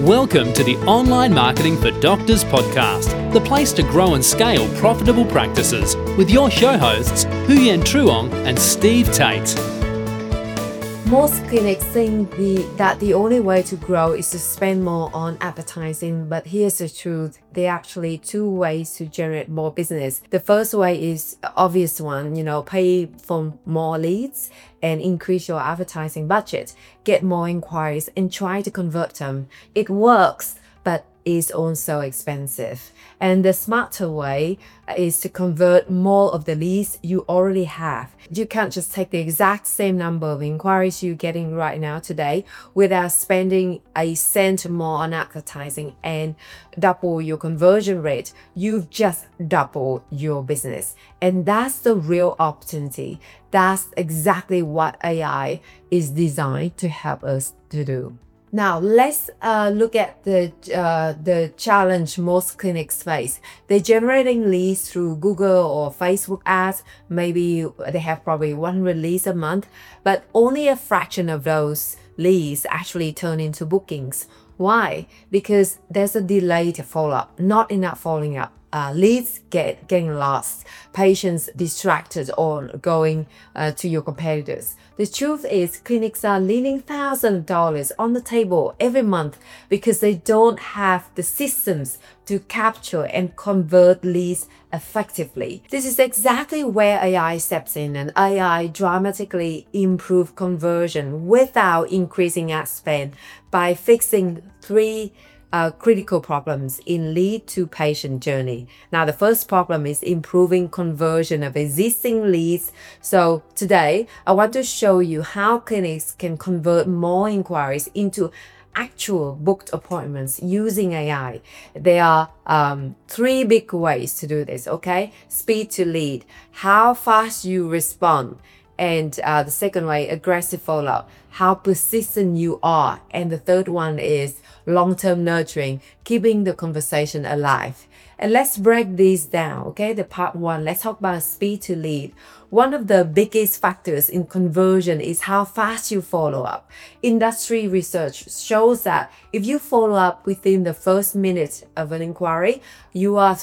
Welcome to the Online Marketing for Doctors podcast, the place to grow and scale profitable practices with your show hosts, Huyen Truong and Steve Tate. Most clinics think that the only way to grow is to spend more on advertising, but here's the truth. There are actually two ways to generate more business. The first way is obvious one, pay for more leads and increase your advertising budget, get more inquiries and try to convert them. It works, but is also expensive. And the smarter way is to convert more of the leads you already have. You can't just take the exact same number of inquiries you're getting right now today without spending a cent more on advertising and double your conversion rate. You've just doubled your business. And that's the real opportunity. That's exactly what AI is designed to help us to do. Now, let's look at the challenge most clinics face. They're generating leads through Google or Facebook ads. Maybe they have probably 100 leads a month, but only a fraction of those leads actually turn into bookings. Why? Because there's a delay to follow up, not enough following up. Leads getting lost, patients distracted or going to your competitors. The truth is clinics are leaving thousands of dollars on the table every month because they don't have the systems to capture and convert leads effectively. This is exactly where AI steps in, and AI dramatically improves conversion without increasing ad spend by fixing three critical problems in lead to patient journey. Now, the first problem is improving conversion of existing leads. So today, I want to show you how clinics can convert more inquiries into actual booked appointments using AI. There are three big ways to do this, okay? Speed to lead, how fast you respond, and the second way, aggressive follow-up, how persistent you are. And the third one is long-term nurturing, keeping the conversation alive. And let's break these down, okay? The part one, let's talk about speed to lead. One of the biggest factors in conversion is how fast you follow up. Industry research shows that if you follow up within the first minute of an inquiry, you are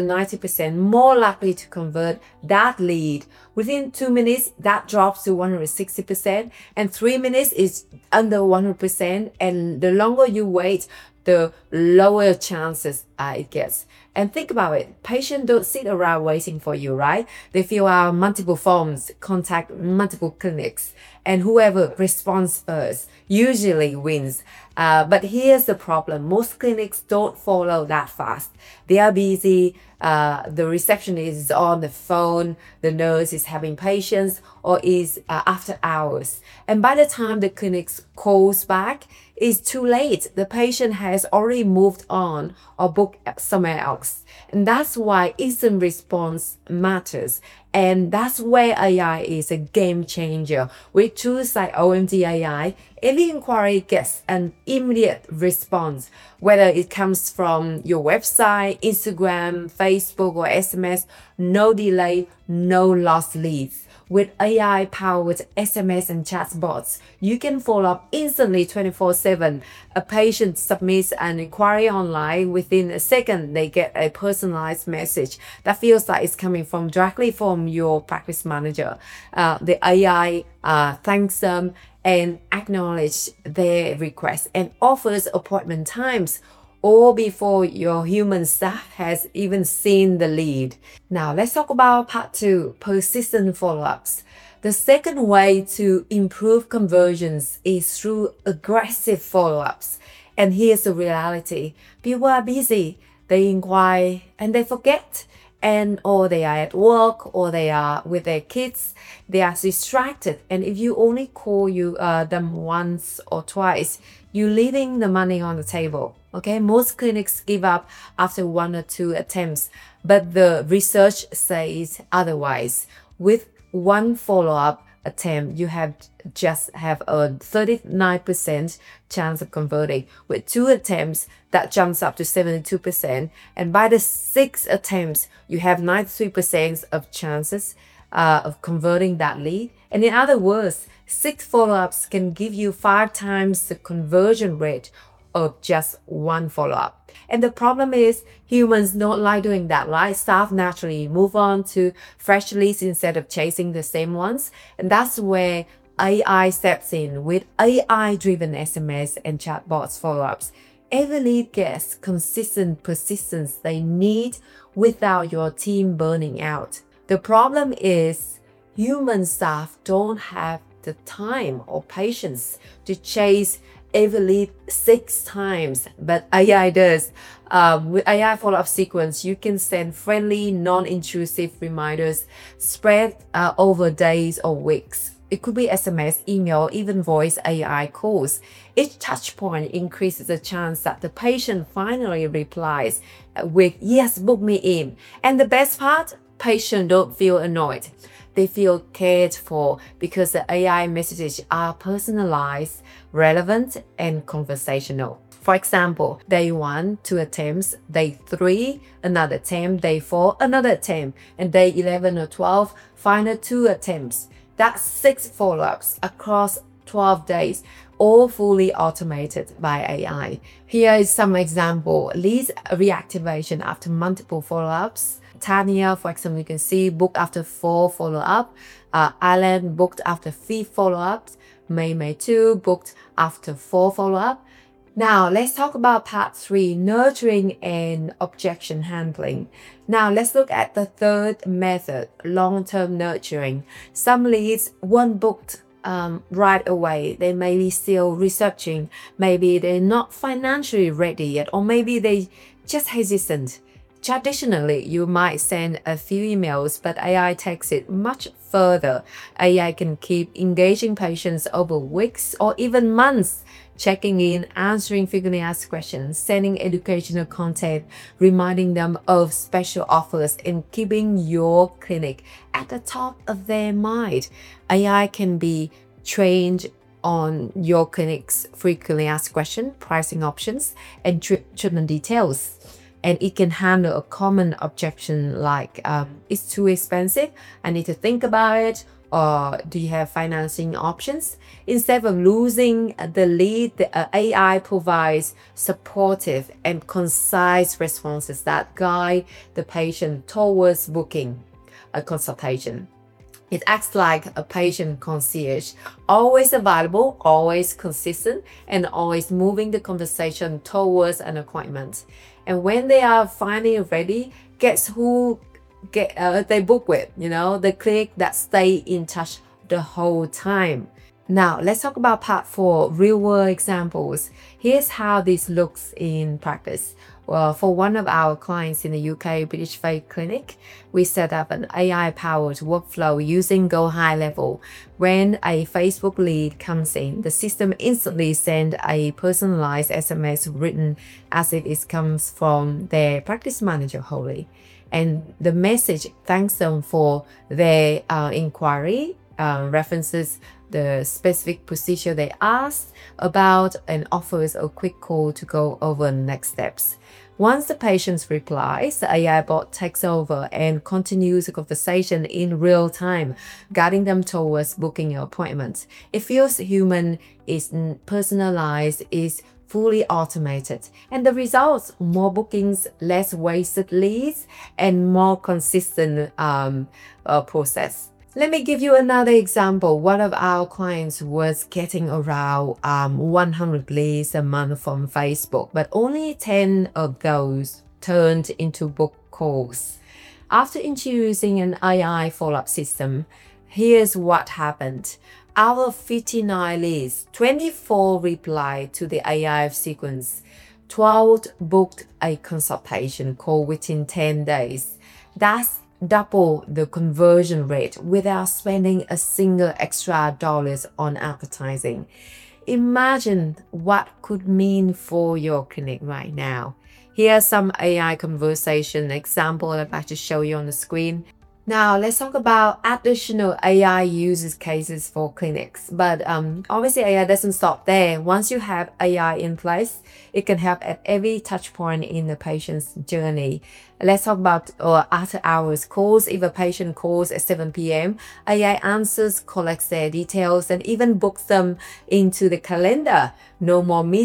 390% more likely to convert that lead. Within 2 minutes, that drops to 160%, and 3 minutes is under 100%. And the longer you wait, the lower chances it gets. And think about it, patients don't sit around waiting for you, right? They fill out multiple forms, contact multiple clinics, and whoever responds first usually wins. But here's the problem. Most clinics don't follow that fast. They are busy. The receptionist is on the phone. The nurse is having patients or is after hours. And by the time the clinic calls back, it's too late. The patient has already moved on or booked somewhere else. And that's why instant response matters. And that's where AI is a game changer. With tools like OMG AI, every inquiry gets an immediate response, whether it comes from your website, Instagram, Facebook, or SMS, no delay, no lost leads. With AI-powered SMS and chatbots, you can follow up instantly 24/7. A patient submits an inquiry online. Within a second, they get a personalized message that feels like it's coming directly from your practice manager. The AI thanks them and acknowledges their request and offers appointment times or before your human staff has even seen the lead. Now, let's talk about part two, persistent follow-ups. The second way to improve conversions is through aggressive follow-ups. And here's the reality. People are busy. They inquire and they forget. Or they are at work, or they are with their kids, they are distracted. And if you only call them once or twice, you're leaving the money on the table. Okay, most clinics give up after 1 or 2 attempts, but the research says otherwise. With one follow-up attempt, you just have a 39% chance of converting. With 2 attempts, that jumps up to 72%. And by the 6 attempts, you have 93% of chances of converting that lead. And in other words, 6 follow-ups can give you 5 times the conversion rate of just one follow-up. And the problem is humans don't like doing that, right? Staff naturally move on to fresh leads instead of chasing the same ones. And that's where AI steps in with AI-driven SMS and chatbots follow-ups. Every lead gets consistent persistence they need without your team burning out. The problem is human staff don't have the time or patience to chase every lead 6 times, but AI does. With AI follow-up sequence, you can send friendly, non-intrusive reminders spread over days or weeks. It could be SMS, email, even voice AI calls. Each touch point increases the chance that the patient finally replies with, yes, book me in. And the best part, patients don't feel annoyed. They feel cared for because the AI messages are personalized, relevant, and conversational. For example, day 1, 2 attempts, day 3, another attempt, day 4, another attempt, and day 11 or 12, final 2 attempts. That's 6 follow-ups across 12 days, all fully automated by AI. Here is some example. Leads reactivation after multiple follow-ups. Tanya, for example, you can see booked after 4 follow-up. Alan booked after 3 follow-ups. May 2 booked after 4 follow-up. Now, let's talk about part 3, nurturing and objection handling. Now, let's look at the third method, long-term nurturing. Some leads weren't booked right away. They may be still researching. Maybe they're not financially ready yet, or maybe they just hesitant. Traditionally, you might send a few emails, but AI takes it much further. AI can keep engaging patients over weeks or even months, checking in, answering frequently asked questions, sending educational content, reminding them of special offers, and keeping your clinic at the top of their mind. AI can be trained on your clinic's frequently asked questions, pricing options, and treatment details. And it can handle a common objection like, it's too expensive, I need to think about it, or do you have financing options? Instead of losing the lead, the AI provides supportive and concise responses that guide the patient towards booking a consultation. It acts like a patient concierge, always available, always consistent, and always moving the conversation towards an appointment. And when they are finally ready, guess who they book with? The clinic that stay in touch the whole time. Now, let's talk about part 4, real-world examples. Here's how this looks in practice. Well, for one of our clients in the UK, British Faith Clinic, we set up an AI-powered workflow using Go High Level. When a Facebook lead comes in, the system instantly sends a personalized SMS written as if it comes from their practice manager wholly. And the message thanks them for their inquiry, references the specific procedure they asked about, and offers a quick call to go over the next steps. Once the patient replies, the AI bot takes over and continues the conversation in real time, guiding them towards booking your appointment. It feels human, is personalized, is fully automated. And the results, more bookings, less wasted leads, and more consistent process. Let me give you another example. One of our clients was getting around 100 leads a month from Facebook, but only 10 of those turned into book calls. After introducing an AI follow-up system, here's what happened. Out of 59 leads, 24 replied to the AI sequence. 12 booked a consultation call within 10 days. That's double the conversion rate without spending a single extra dollars on advertising. Imagine what could mean for your clinic right now. Here are some AI conversation examples I'd like to show you on the screen. Now, let's talk about additional AI use cases for clinics. But obviously, AI doesn't stop there. Once you have AI in place, it can help at every touch point in the patient's journey. Let's talk about after hours calls. If a patient calls at 7 p.m., AI answers, collects their details, and even books them into the calendar. No more missed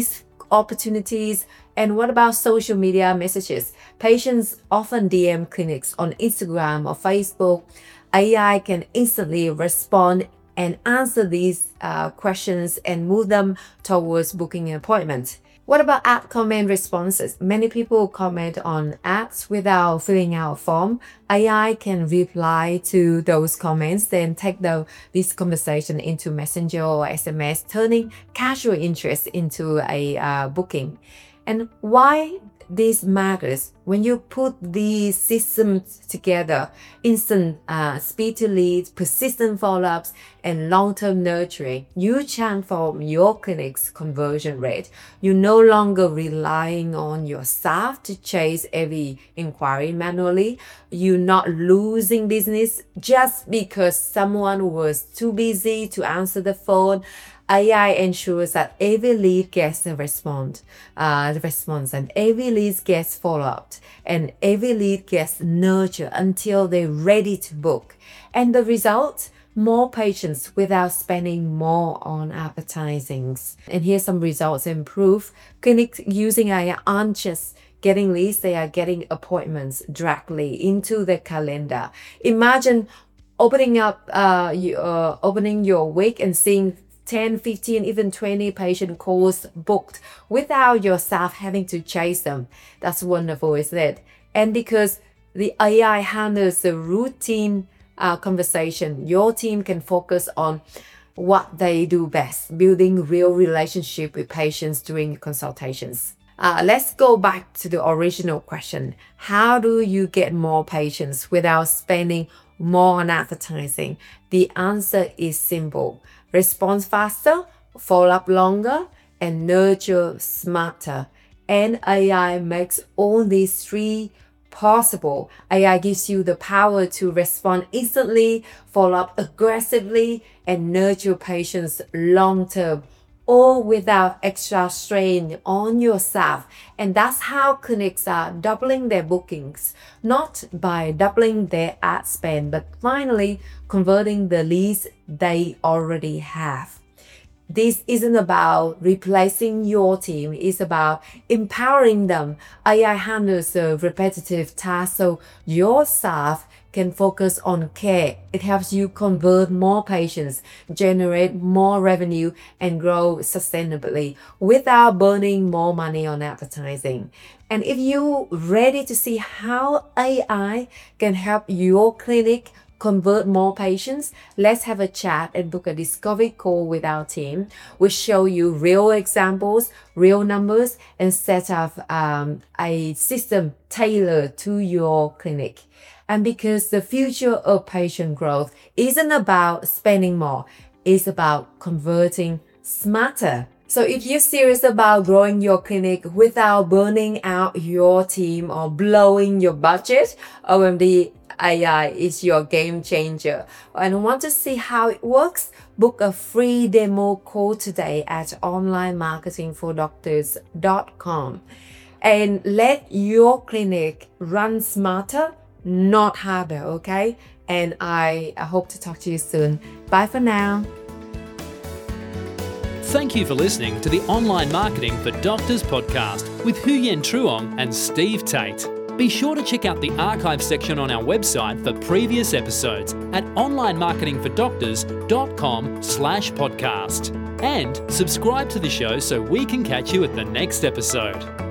opportunities. And what about social media messages? Patients often DM clinics on Instagram or Facebook. AI can instantly respond and answer these questions and move them towards booking an appointment. What about ad comment responses? Many people comment on ads without filling out a form. AI can reply to those comments, then take this conversation into Messenger or SMS, turning casual interest into a booking. And why this matters? When you put these systems together, instant speed to leads, persistent follow-ups, and long-term nurturing, you transform your clinic's conversion rate. You're no longer relying on your staff to chase every inquiry manually. You're not losing business just because someone was too busy to answer the phone. AI ensures that every lead gets the response and every lead gets follow-up and every lead gets nurtured until they're ready to book. And the result? More patients without spending more on advertising. And here's some results and proof. Clinics using AI aren't just getting leads, they are getting appointments directly into the calendar. Imagine opening your week and seeing 10, 15, even 20 patient calls booked without your staff having to chase them. That's wonderful, isn't it? And because the AI handles the routine conversation, your team can focus on what they do best, building real relationship with patients during consultations. Let's go back to the original question. How do you get more patients without spending more on advertising? The answer is simple. Response faster, follow up longer, and nurture smarter. And AI makes all these three possible. AI gives you the power to respond instantly, follow up aggressively, and nurture patients long term, all without extra strain on your staff. And that's how clinics are doubling their bookings, not by doubling their ad spend, but finally converting the leads they already have. This isn't about replacing your team, it's about empowering them. AI handles the repetitive tasks so your staff can focus on care. It helps you convert more patients, generate more revenue, and grow sustainably without burning more money on advertising. And if you're ready to see how AI can help your clinic convert more patients, let's have a chat and book a discovery call with our team. We'll show you real examples, real numbers, and set up a system tailored to your clinic. And because the future of patient growth isn't about spending more, it's about converting smarter. So if you're serious about growing your clinic without burning out your team or blowing your budget, OMD AI is your game changer. And want to see how it works? Book a free demo call today at onlinemarketingfordoctors.com and let your clinic run smarter, not harder, okay? And I hope to talk to you soon. Bye for now. Thank you for listening to the Online Marketing for Doctors podcast with Huyen Truong and Steve Tate. Be sure to check out the archive section on our website for previous episodes at onlinemarketingfordoctors.com/podcast. And subscribe to the show so we can catch you at the next episode.